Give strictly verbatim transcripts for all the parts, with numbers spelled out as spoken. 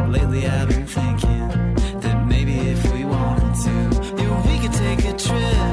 Lately I've been thinking that maybe if we wanted to, yeah, we could take a trip.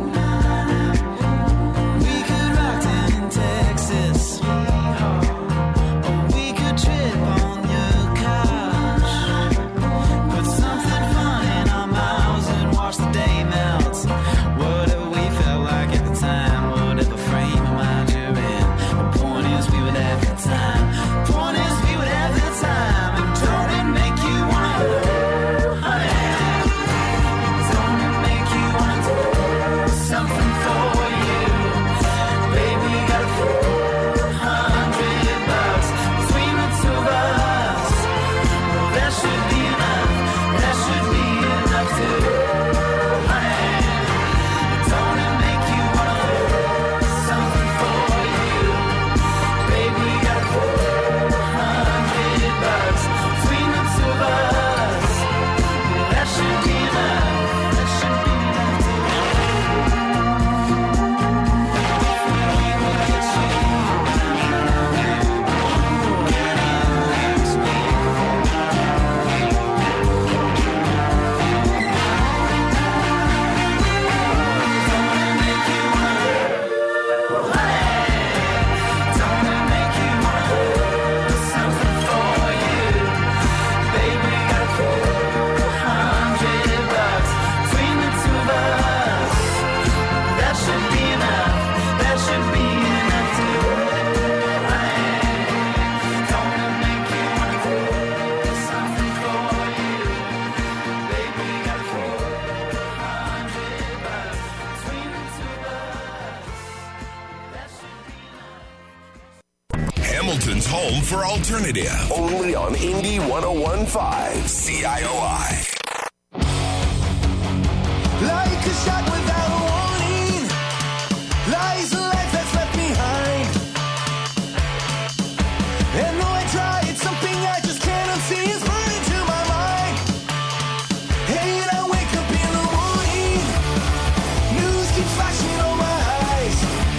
We could rock down in Texas, or we could trip on your couch. Put something fun in our mouths and watch the day melt. Whatever we felt like at the time, whatever frame of mind you're in. The point is we would have the time. Point is we would have the time. And don't it make you wanna go, honey? Don't it make you wanna do something for you? Baby, got a four hundred bucks between the two of us. Well, that should be enough. That should be enough to, honey. Don't it make you wanna do something for you? Baby, got a four hundred bucks between the two of us. Well, that should be enough. That should be enough to, we will get Don't it make you wanna do something for you? Baby, got four hundred bucks between the two of us. That should be enough. That should be enough to, don't it make you wanna do something for you? Baby, got four hundred bucks between the two of us. That should be enough. Hamilton's home for alternative. Only on Indie one oh one point five C I O I. Like a shot without a warning, lies a life that's left behind. And though I try, it's something I just cannot see. It's burning to my mind. Hey, and I wake up in the morning, news keeps flashing on my eyes.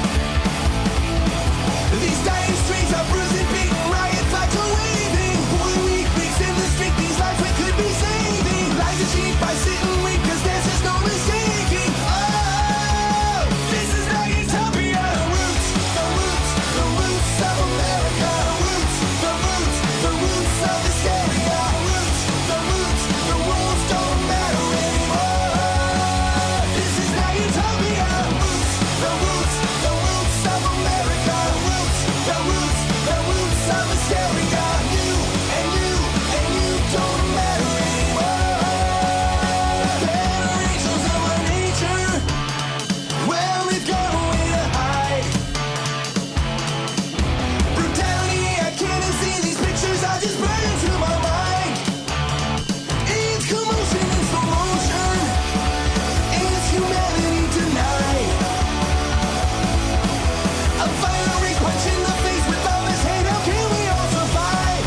These dying streets are bruising, beaten, riot flags are waving. Poor weak pigs in the street, these lives we could be saving. Lives are cheap, I sit and weep, cause there's just no mistaking. Oh, this is not utopia. Roots, the roots, the roots of America. Roots, the roots, the roots of hysteria. Roots, the roots, the rules don't matter anymore. This is not utopia. Roots, the roots, the roots of America. Roots, the roots, the roots of hysteria. You and you and you don't matter anymore. Generations of our nature, well, we've gone away to hide. Brutality, I can't see these pictures, I just burn into my mind. It's commotion in slow motion, it's humanity denied. A fiery punch in the face with all this hate, how can we all survive?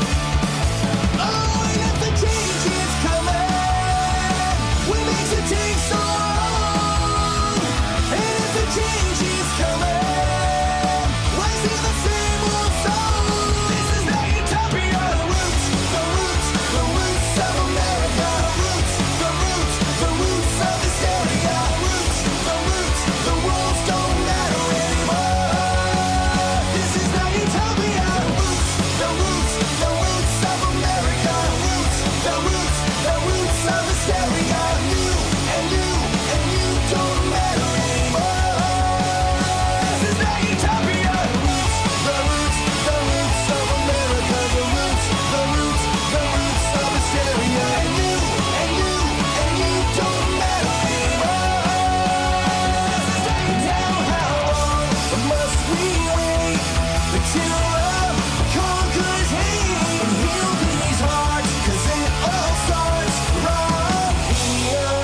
Oh, and if the change is coming, what makes it take so long? And if the change is coming, why is it the same old song? This is not utopia. Roots, the roots, the roots of America. Roots, the roots, the roots of hysteria. Roots, the roots, the rules don't matter anymore. This is not utopia. Roots, the roots, the roots of America. Roots, the roots, the roots of hysteria. You and you and you don't matter anymore. This is not utopia. Roots, the roots, the roots of America. The roots, the roots, the roots of hysteria. And you and you and you don't matter anymore. Now how long must we wait until love conquers hate and heal these hearts? 'Cause it all starts right here.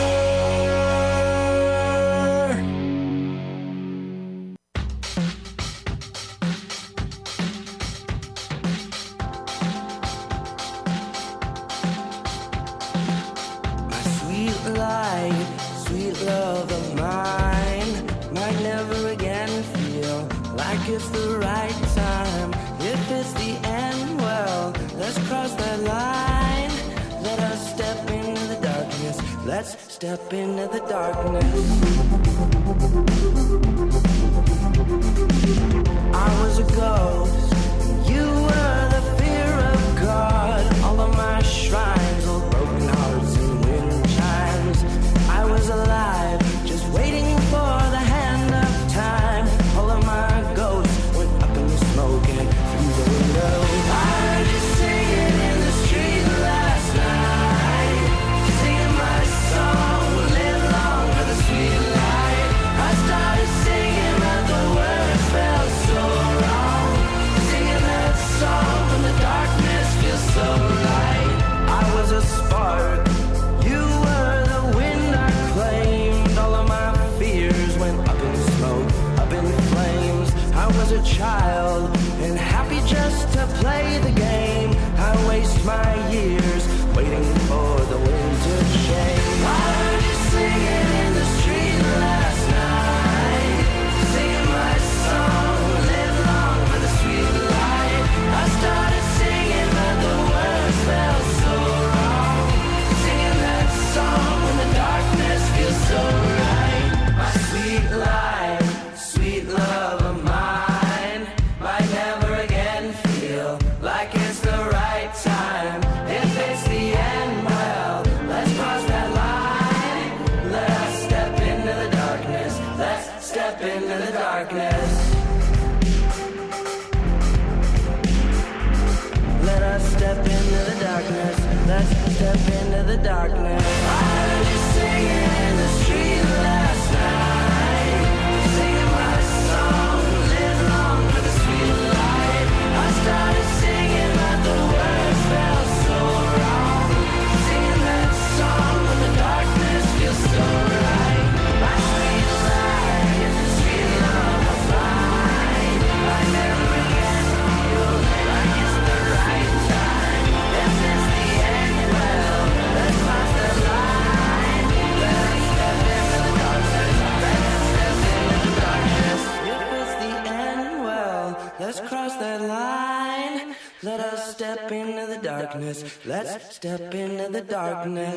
My sweet light, sweet love of mine, might never again feel like it's the right time. If it's the end, well, let's cross that line. Let us step into the darkness. Let's step into the darkness. I was a ghost. You were the fear of God. All of my shrines, all broken hearts and wind chimes. I was alive, just waiting for the hand of time. All of my ghosts went up in the smoke and through the window. I heard you singing in the street last night, singing my song, live long for the sweet light. I started singing but the words felt so wrong, singing that song when the darkness feels so light. I was a spark, you were the wind I claimed. All of my fears went up in smoke, up in flames. I was a child and happy just to play the game. I waste my years waiting for the wind to change. I heard you singing in the street last night, singing my song, live long for the sweet light. I started singing but the words felt so wrong, singing that song when the darkness feels so right. My sweet light, sweet love of mine, might never again feel like it's the right time. If it's the end, well, let's cross that line. Let us step into the darkness. Let's step into the darkness. Let us step into the darkness. Let's step into the darkness. I heard you singing in the street last night, singing my song, live long for the sweet light. I started singing but the words felt so wrong, singing that song when the darkness feels so right. My sweet light, sweet love of mine, I never again feel like it's the right time. If it's the end, well, let's cross the line. Let us step into the darkness. Let's step into the darkness. If it's the end, well, let's cross that line. Let us step into the darkness. Let's step into the darkness.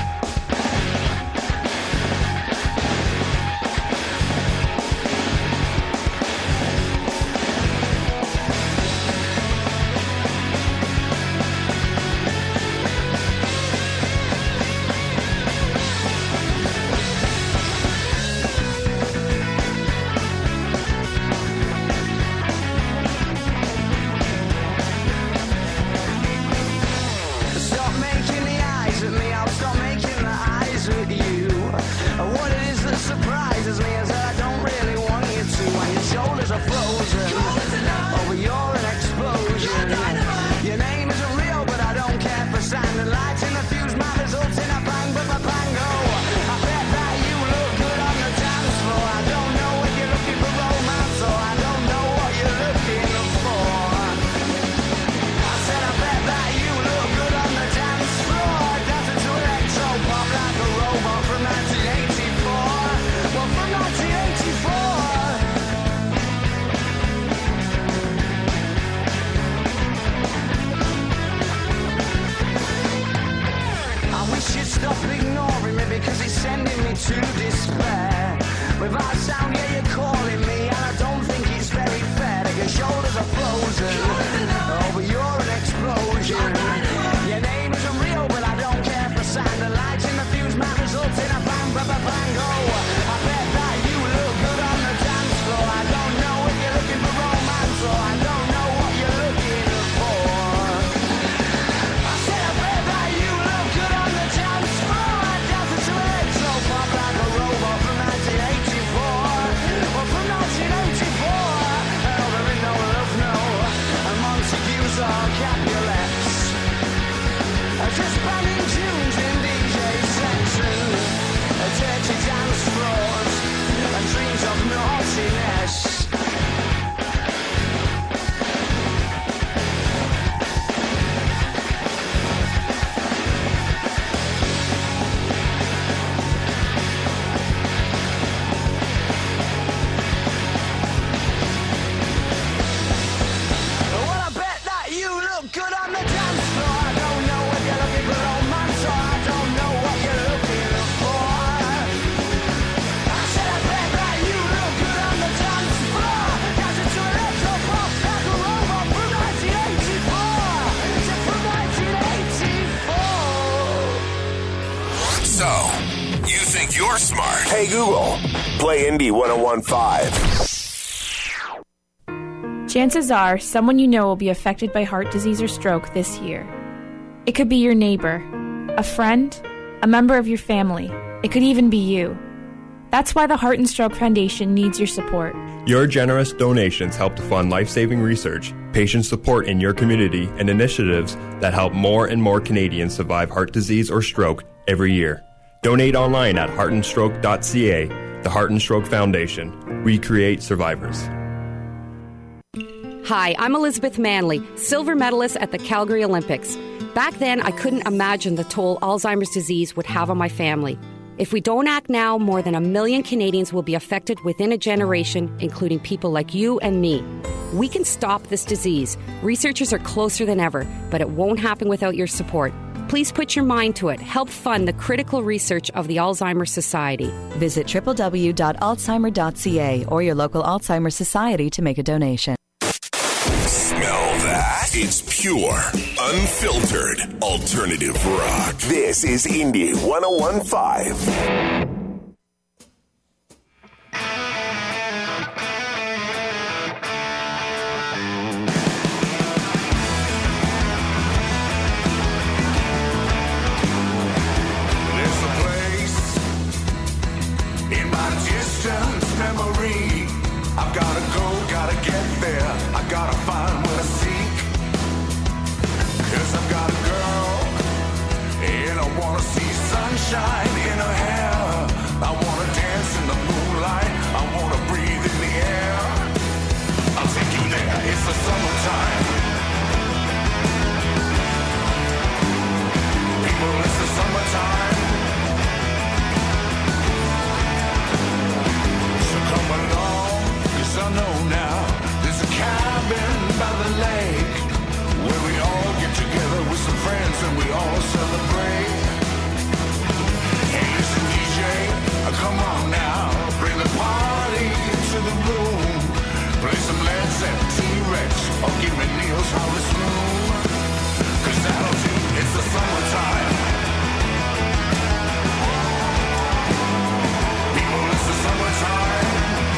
Stop making the eyes at me, I'll stop making the eyes at you. What it is that surprises me is that I don't really want you to. When your shoulders are frozen, over you're an explosion. Your name isn't real, but I don't care for sand and lights in the fuse. My results in a bang, but my bango. I bet that you look good on the dance floor. I don't know if you're looking for romance or I don't know what you're looking for. I said I bet that you look good on the dance floor, dancing to electro pop like a robot from nineteen eighty-four. Well, from nineteen eighty-four. I wish you'd stop ignoring me because it's sending me to despair. Without sound, yeah, you're calling me, and I don't think it's very fair that your shoulders are frozen. Oh, but you're an explosion. Your name isn't real, but I don't care for sound. The lights in the fuse might result in a bang, bang, bang, bang, oh. I bet that you look good on the dance floor. I don't know if you're looking for romance or I don't know what you're looking for. I said I bet that you look good on the dance floor, dancing to electro pop like a robot from nineteen eighty-four. Well, from nineteen eighty-four. Oh, there ain't no love, no. And Monty You're smart. Hey, Google, play Indy one oh one point five. Chances are someone you know will be affected by heart disease or stroke this year. It could be your neighbor, a friend, a member of your family. It could even be you. That's why the Heart and Stroke Foundation needs your support. Your generous donations help to fund life-saving research, patient support in your community, and initiatives that help more and more Canadians survive heart disease or stroke every year. Donate online at heart and stroke dot c a. The Heart and Stroke Foundation. We create survivors. Hi, I'm Elizabeth Manley, silver medalist at the Calgary Olympics. Back then, I couldn't imagine the toll Alzheimer's disease would have on my family. If we don't act now, more than a million Canadians will be affected within a generation, including people like you and me. We can stop this disease. Researchers are closer than ever, but it won't happen without your support. Please put your mind to it. Help fund the critical research of the Alzheimer's Society. Visit w w w dot alzheimer dot c a or your local Alzheimer's Society to make a donation. Smell that? It's pure, unfiltered, alternative rock. This is Indy one oh one point five. I've gotta go, gotta get there. I gotta find what I seek. Cause I've got a girl, and I wanna see sunshine in her hair. I wanna dance in the moonlight. I wanna breathe in the air. I'll take you there, it's the summertime. People, it's the summertime. So come along. I know now there's a cabin by the lake where we all get together with some friends and we all celebrate. Hey, listen, D J, come on now, bring the party to the room. Play some Led Zeppelin, T-Rex, or give me Neil's Harvest Moon. Cause that'll do, it's the summertime. People, it's the summertime.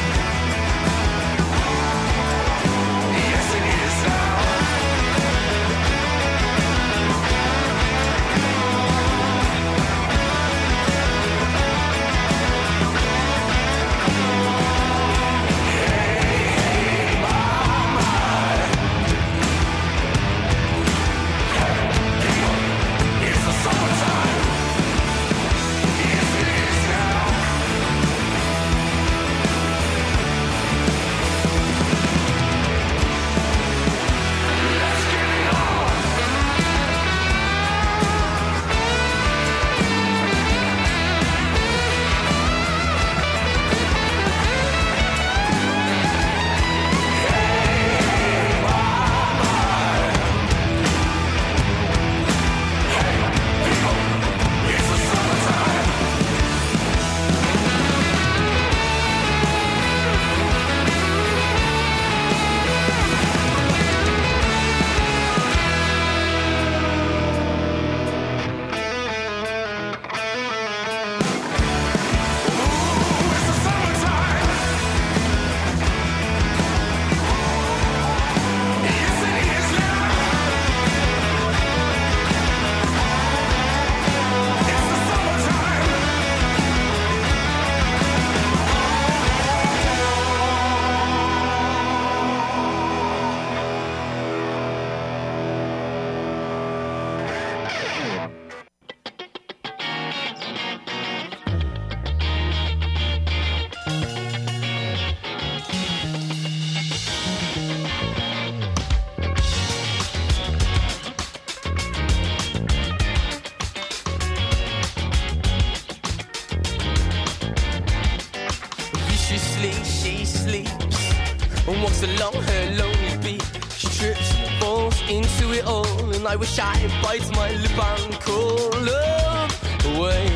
along her lonely beat. She trips, falls into it all, and I wish I bites my lip and call love away.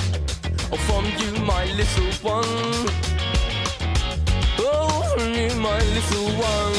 Oh, from you, my little one. Oh, from you, my little one.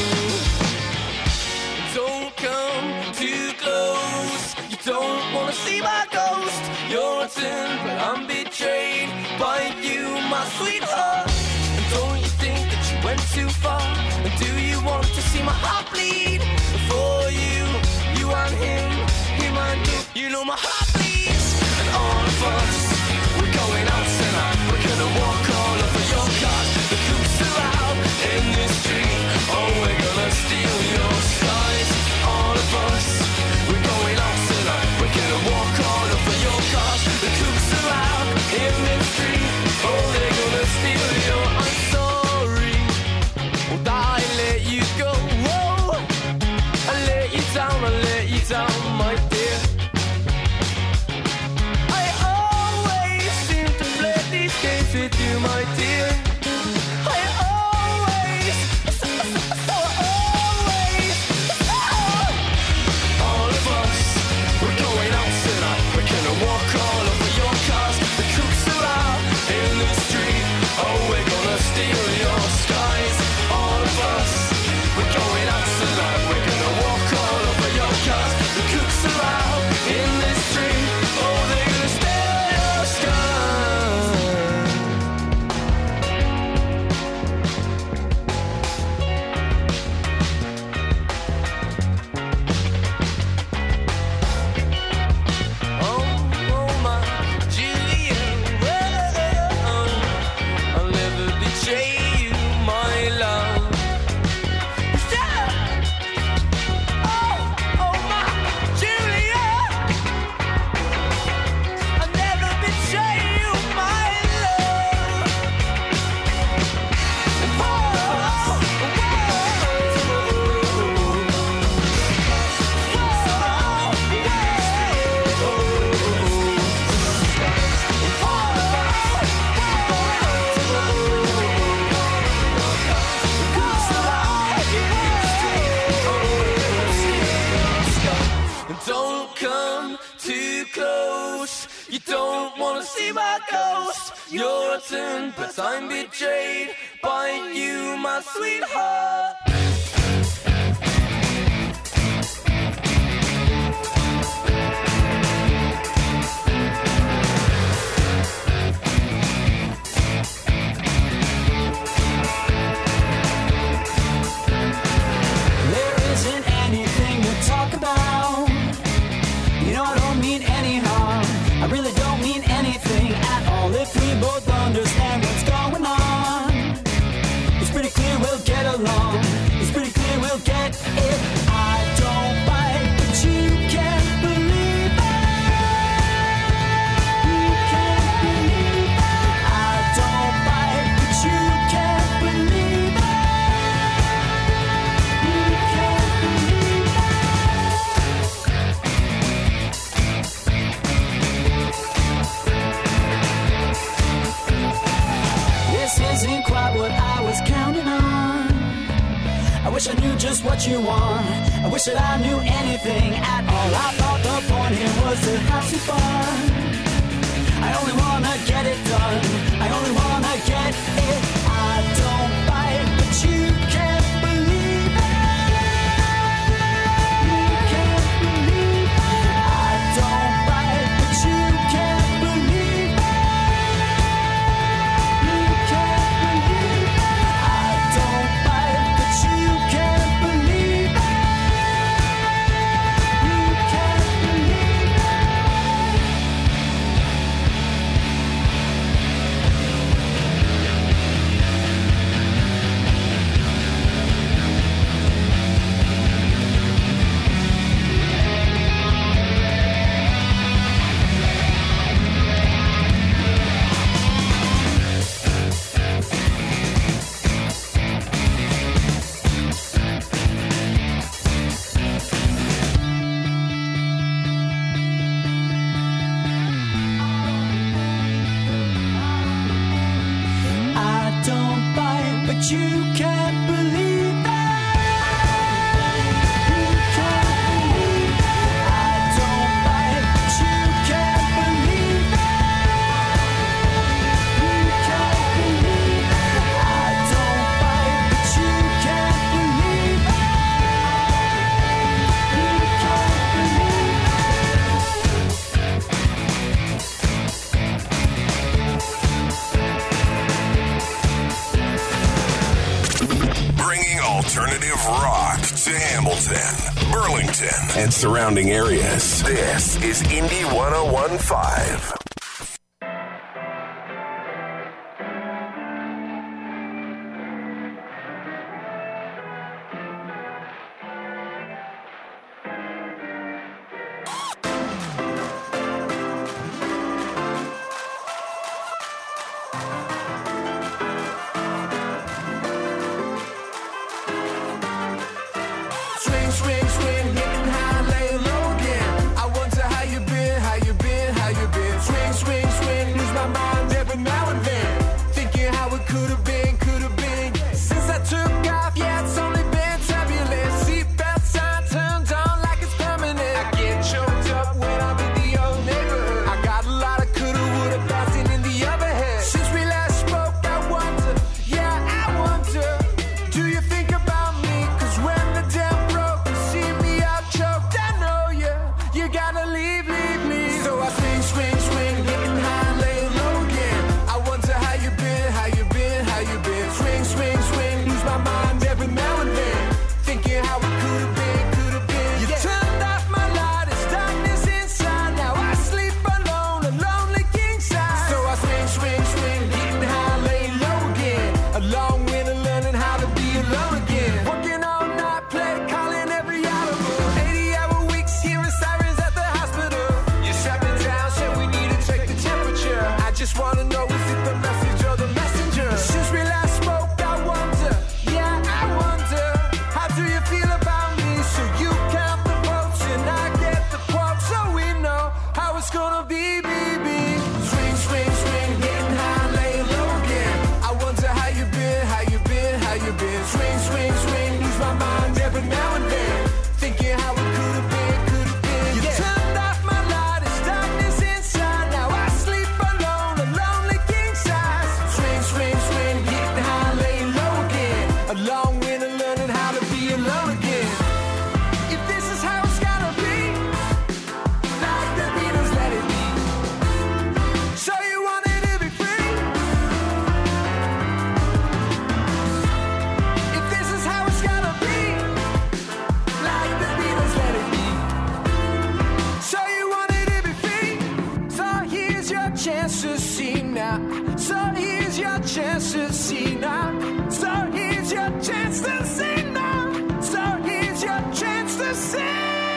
Don't come too close. You don't wanna see my ghost. You're a rotten, but I'm betrayed by you, my sweetheart. And don't you think that you went too far? And do you want to see my heart bleed? For you, you and him, him and you. You know my heart bleeds. And all of us, we're going out tonight. We're gonna walk all over your cars. The coops are out in the street. Oh, we're gonna steal your skies. All of us, we're going out tonight. We're gonna walk all over your cars. The coops are out in the street. Oh, they're gonna steal your. I'm sorry. Oh, I let you go. Whoa, I let you down. I let you down, my dear. I always seem to play these games with you, my dear. I always, so, so, so always, so. All of us, we're going out tonight. We're gonna walk all over your cars. The cooks are out in the street. Oh, we're gonna steal your skies. All of us, we're going out tonight. We're gonna walk all over your cars. The cooks are out in the street. Oh, they're gonna steal your skies. Oh, oh my Julian, whoa, I'll never betray you, my love. Yeah. Oh, oh my Julia, I'll never betray you, my love. Whoa, don't come too close. You don't wanna see my ghost. You're rotten, but I'm betrayed by you, my sweetheart. There isn't anything to talk about. You know I don't mean any harm. I really don't mean anything at all. If we both understand what's going on, it's pretty clear we'll get along. It's pretty clear we'll get it. I don't bite, but you can't believe it. You can't believe it. I don't bite, but you can't believe it. You can't believe it. This isn't quite what I was counting on. I wish I knew just what you want. I wish that I knew anything at all. I thought the point here was to have some fun. I only wanna get it done. I only wanna get it. I don't bite, but you can't believe it. You can't believe it. I don't bite, but you can't believe it. You can't believe it. I don't bite, but you can't believe it. You can't believe it. I don't bite, but you can't believe that. You can't believe that. I don't bite, but you can't believe that. You can't believe that. I don't bite, but you can't believe that. You can't believe that. to Hamilton, Burlington, and surrounding areas. This is Indy one oh one point five. Swing, swing, swing, getting high, lay low again. I wonder how you been, how you been, how you been. Swing, swing, swing, lose my mind every now and then. Thinking how it could have been, could have been. Since I took off, yeah, it's only been turbulent. Seatbelt sign turned on like it's permanent. I get choked up when I'm in the old neighborhood. I got a lot of coulda, woulda, bouncing in the overhead. Since we last spoke, I wonder, yeah, I wonder, do you think about me? Cause when the damn broke, you see me out choked. I know you, you gotta leave, leave, leave. So I swing, swing, swing, getting high, lay low again. I wonder how you been, how you been, how you been. Swing, swing, swing, lose my mind every now and then. Thinking how it could have been, could have been. You turned off my light, it's darkness inside. Now I sleep alone, a lonely king size. So I swing, swing, swing, getting high, lay low again. A long winter learning how to be alone again. Working all night, play, calling every hour. eighty hour weeks, hearing sirens at the hospital. You sat me down, said we need to take the temperature. I just wanna know, is it the message or the messenger? Since we last spoke, I wonder, yeah, I wonder, how do you feel about me? So you count the votes and I get the quote, so we know how it's gonna be, be, be. Swing, swing, swing, getting high, lay low again. I wonder how you been, how you been, how you been. Swing, swing, swing, lose my mind every now and then. Thinking how it could have been, could have been. You turned off my light, it's darkness inside. Now I sleep alone, a lonely king size. Swing, swing, swing, getting high, lay low again. A long winter learning how to be alone again. If this is how it's gotta be, like the Beatles, let it be. So you wanted to be free. If this is how it's gotta be, like the Beatles, let it be. So you wanted to be free. So here's your chance to see now. So here's your chance to see now. So here's your chance to see now. So here's your chance to see.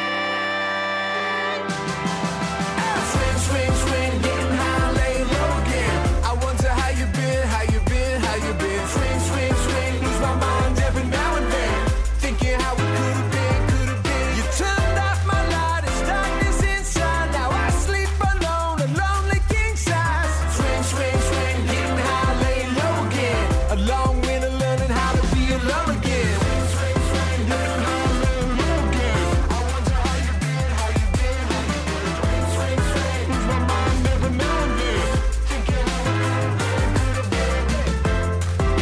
Swing, swing, swing, getting high, lay low again. I wonder how you been, how you been, how you been. Swing, swing, swing, lose my mind every now and then. Thinking how it could have been, could have been. You turned off my light, it's darkness inside. Now I sleep alone, a lonely king size. Swing, swing, swing, getting high, lay low again. A long winter learning how to be alone again. Swing, swing, swing, getting high, lay low again. I wonder how you been, how you been, how you been. Swing, swing, swing, lose my mind every now and then. Thinking how it could have been, could have been.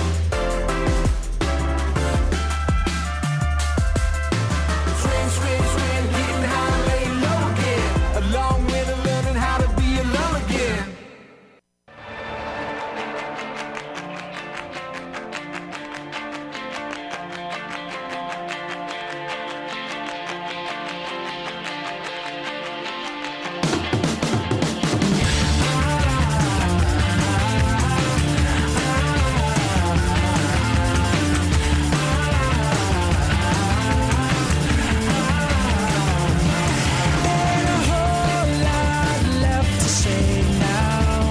Swing, swing, swing, getting high, lay low again. A long winter learning how to be alone again. Ain't a whole lot left to say now.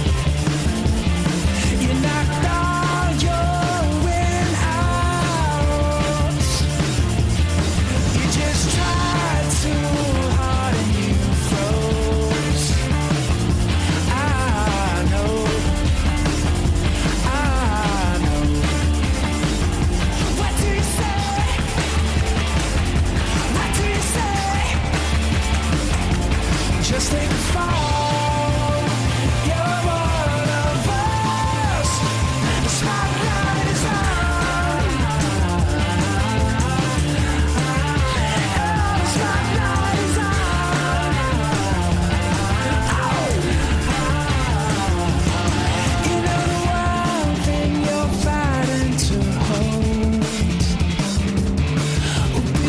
You knocked all your winning out. You just tried too hard and you froze. I know, I know. What do you say? What do you say? Just take a fall. You're one of us. The spotlight is on. Oh, the spotlight is on. Oh. You know the one thing you're fighting to hold.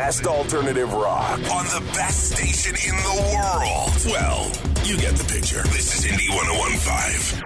best alternative rock on the best station in the world. Well, you get the picture. This is Indie one oh one point five.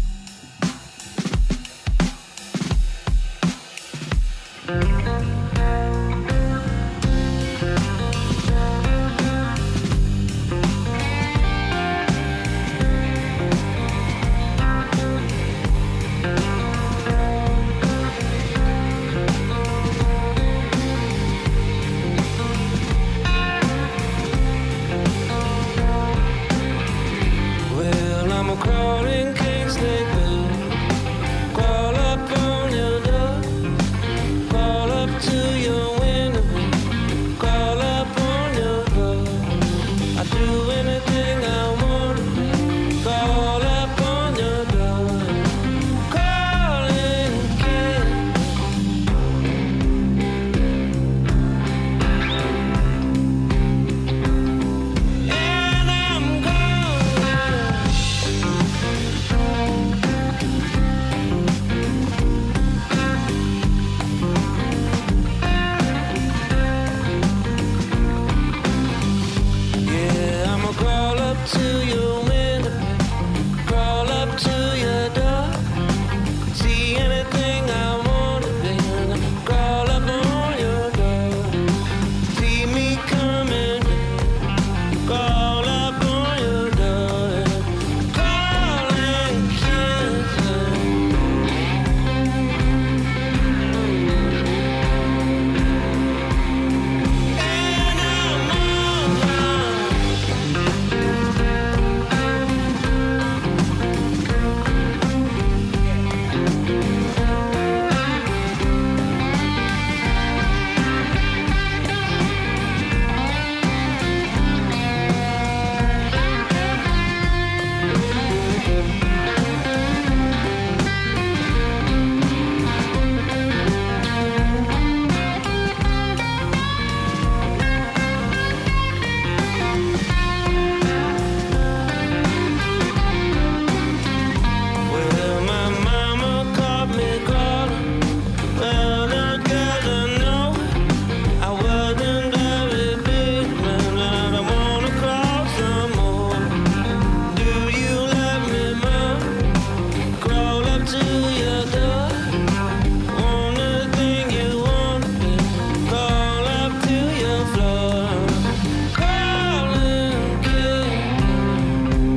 Well, I'm a crawling king snake, crawl up on your door, crawl up to your window, crawl up on your door. I do anything I want to do, crawl up on your door, crawling king. And I'm gone. Yeah, I'ma crawl up to your window, crawl up to your door, see anything I wanna be, crawl up on your door, see me coming, crawl up on your door, calling kissing. And I'm on. Well, my mama caught me crawling. Well, I guess I know I wasn't very big, man, and I wanna crawl some more. Do you love me, Mom? Crawl up to your door. Want anything you want to be, crawl up to your floor. Crawling king.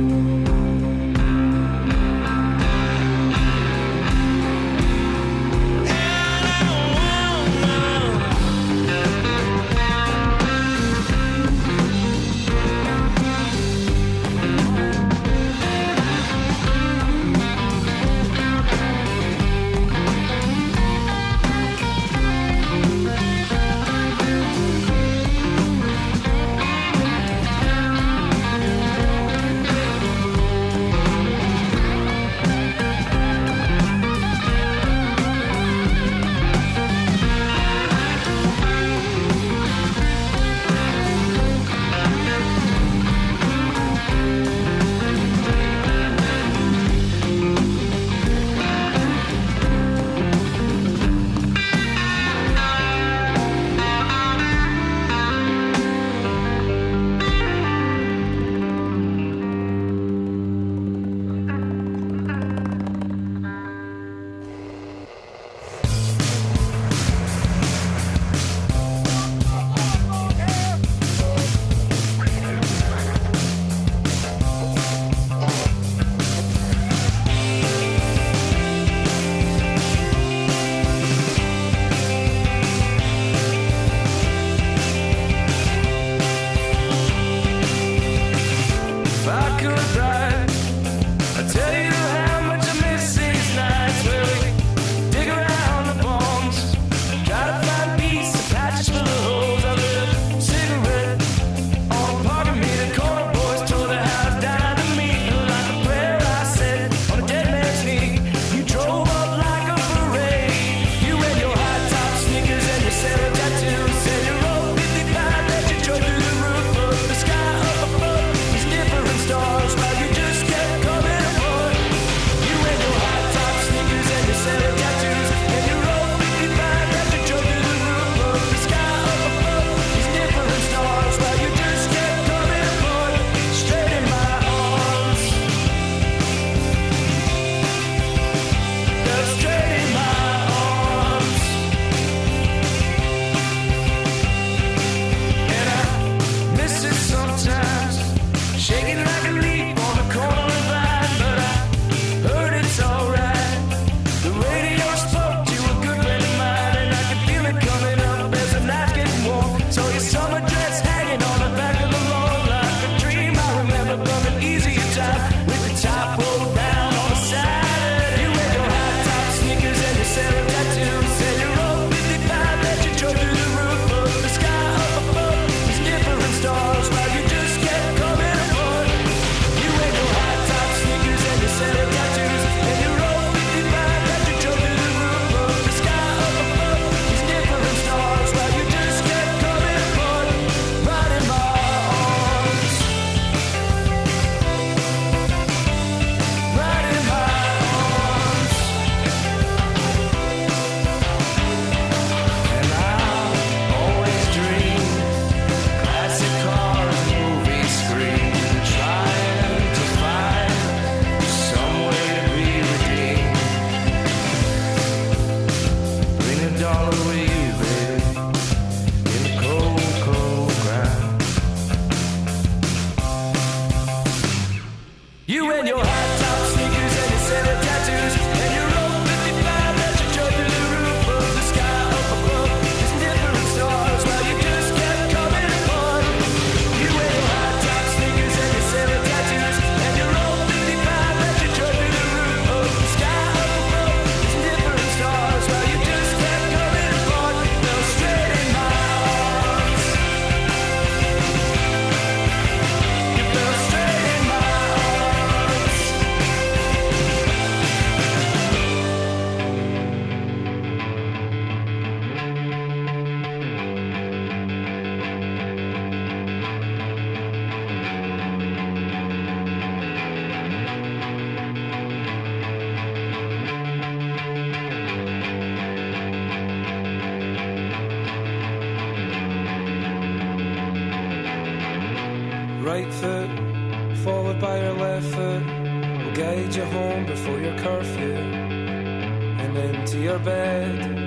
right foot, followed by your left foot, will guide you home before your curfew and into your bed.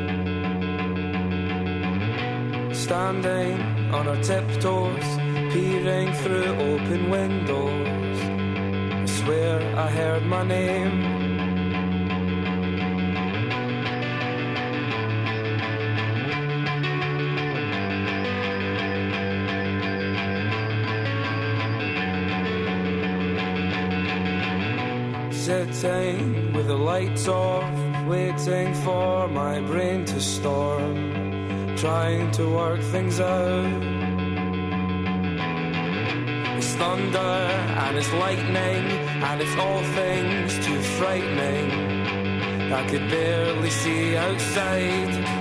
Standing on our tiptoes, peering through open windows, I swear I heard my name. Sitting with the lights off, waiting for my brain to storm, trying to work things out. It's thunder and it's lightning and it's all things too frightening. I could barely see outside.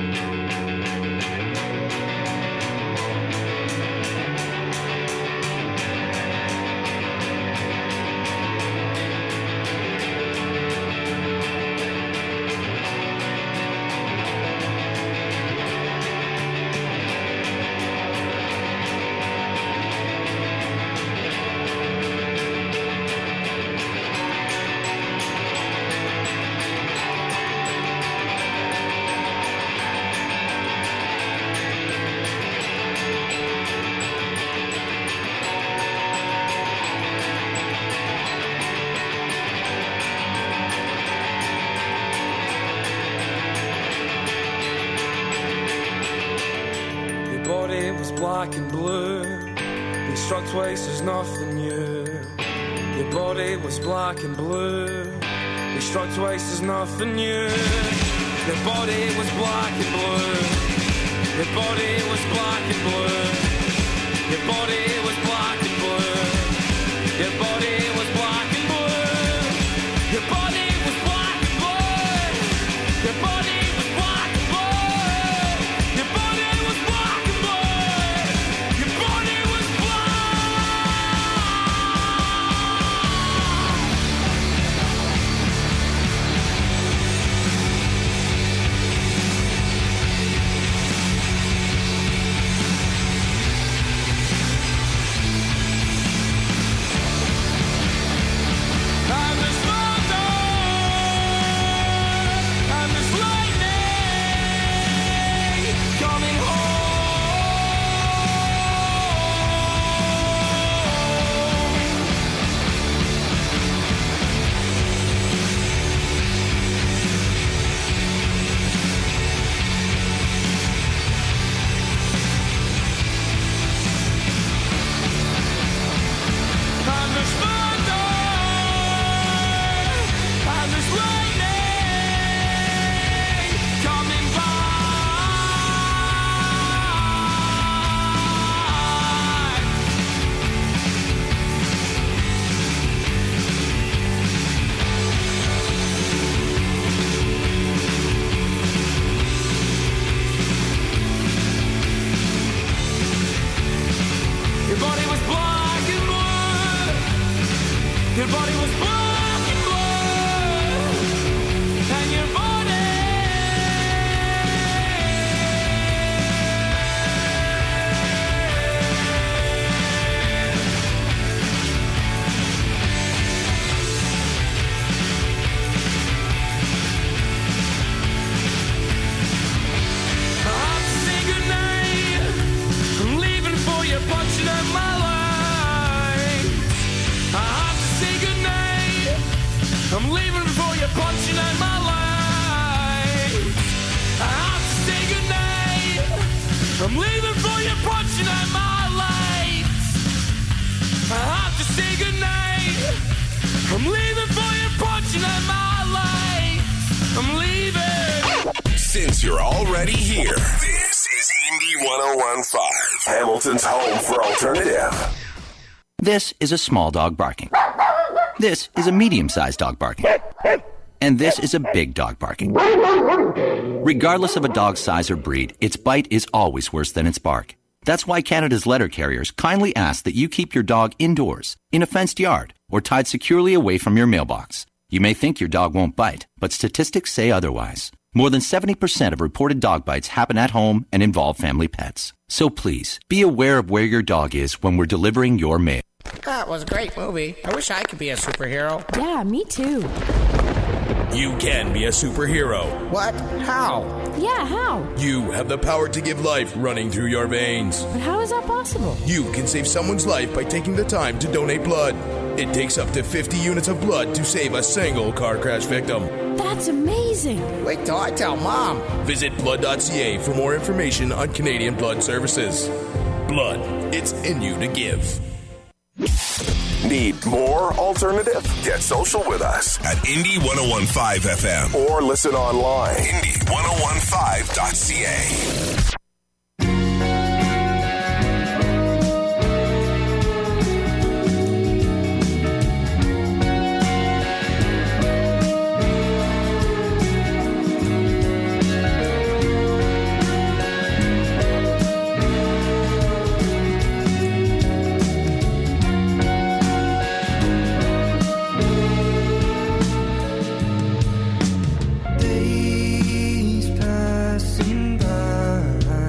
Black and blue, been struck twice is nothing new. Your body was black and blue, been struck twice is nothing new. Your body was black and blue, your body was black and blue, your body was black and blue, your body was black and blue, your body was black and blue, your body was black and blue, your body was black and blue. Since you're already here, this is Indie one oh one point five, Hamilton's home for alternative. This is a small dog barking. This is a medium-sized dog barking. And this is a big dog barking. Regardless of a dog's size or breed, its bite is always worse than its bark. That's why Canada's letter carriers kindly ask that you keep your dog indoors, in a fenced yard, or tied securely away from your mailbox. You may think your dog won't bite, but statistics say otherwise. More than seventy percent of reported dog bites happen at home and involve family pets. So please, be aware of where your dog is when we're delivering your mail. That was a great movie. I wish I could be a superhero. Yeah, me too. You can be a superhero. What? How? Yeah, how? You have the power to give life running through your veins. But how is that possible? You can save someone's life by taking the time to donate blood. It takes up to fifty units of blood to save a single car crash victim. That's amazing. Wait till I tell Mom. Visit blood dot c a for more information on Canadian Blood Services. Blood, it's in you to give. Need more alternative? Get social with us at Indie ten fifteen F M or listen online. Indie ten fifteen dot c a. Days passing by,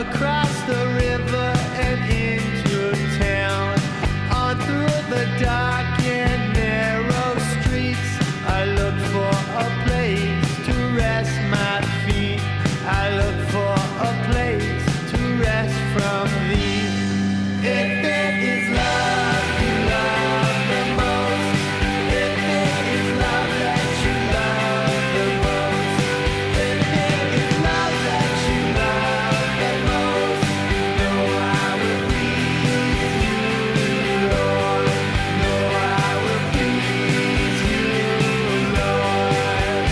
across the river and into town, on through the dark and narrow streets. I look for a place to rest my feet. I look for a place to rest from thee. If it is love you love the most, if it is love that you love the most, if it is love that you love the most, no, I will please you, Lord. No, I will please you, Lord.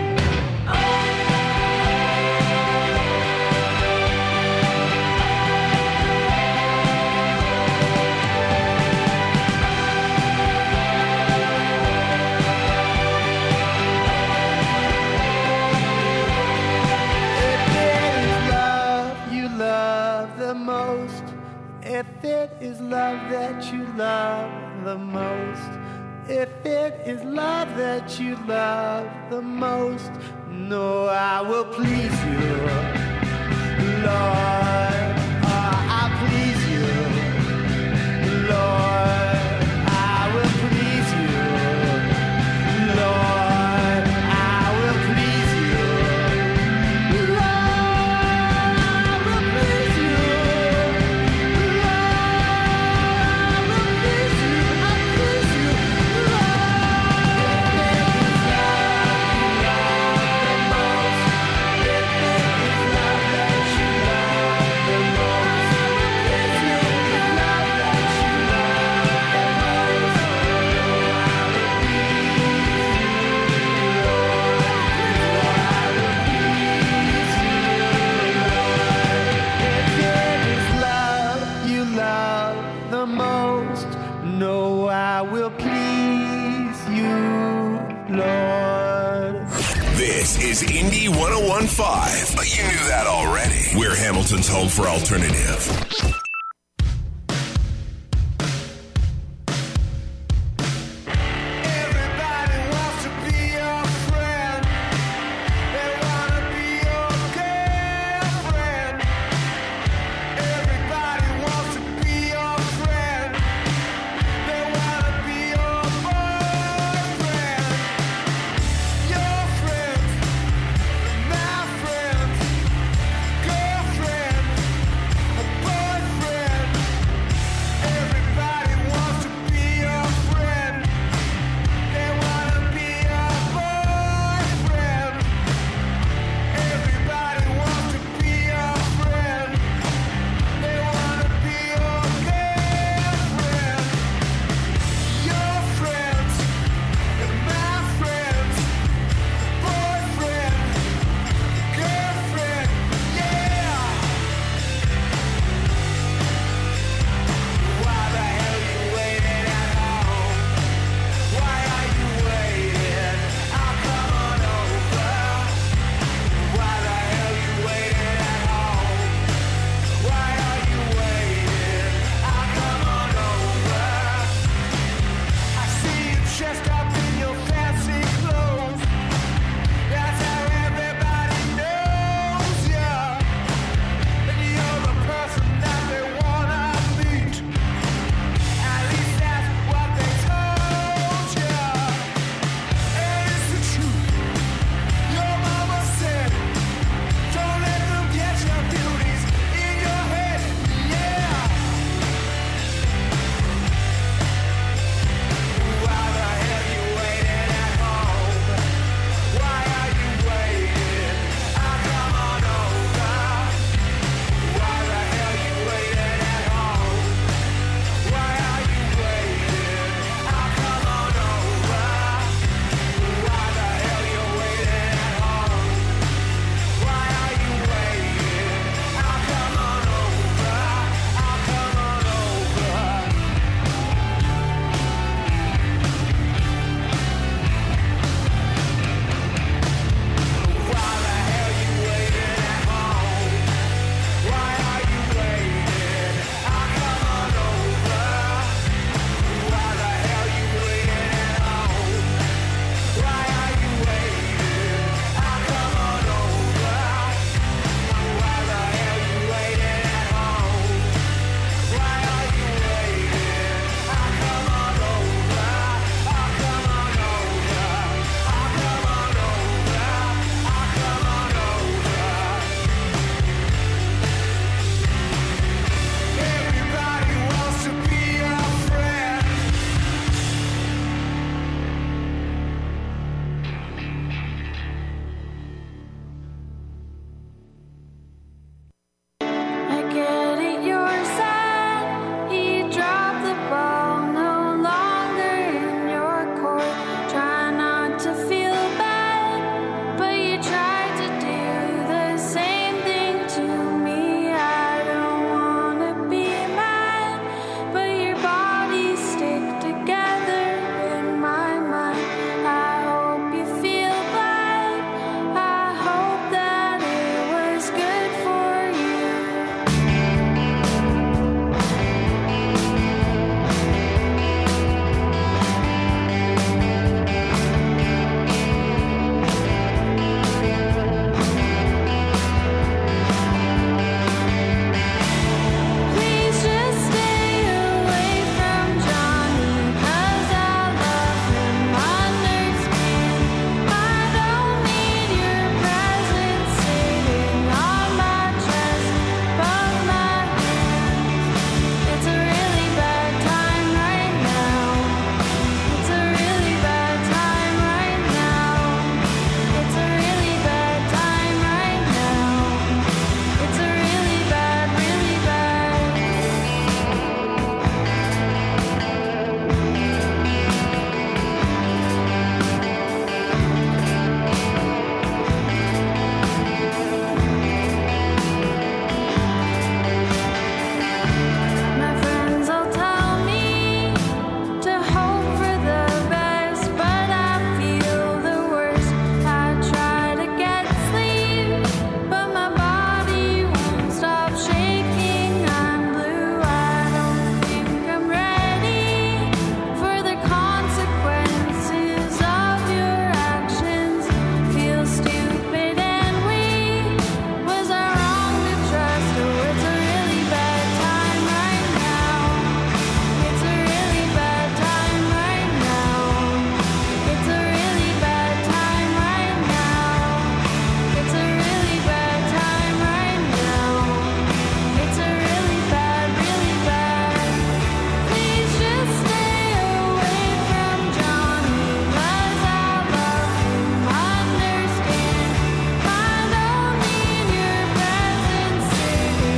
If it is love you love the most, if it is love that you love the most, no, I will please you, Lord. Oh, I'll please you, Lord. I will please you, Lord. I will please you, Lord. I will please you. No, I will please you, Lord. This is Indie one oh one point five, but you knew that already. We're Hamilton's home for alternative.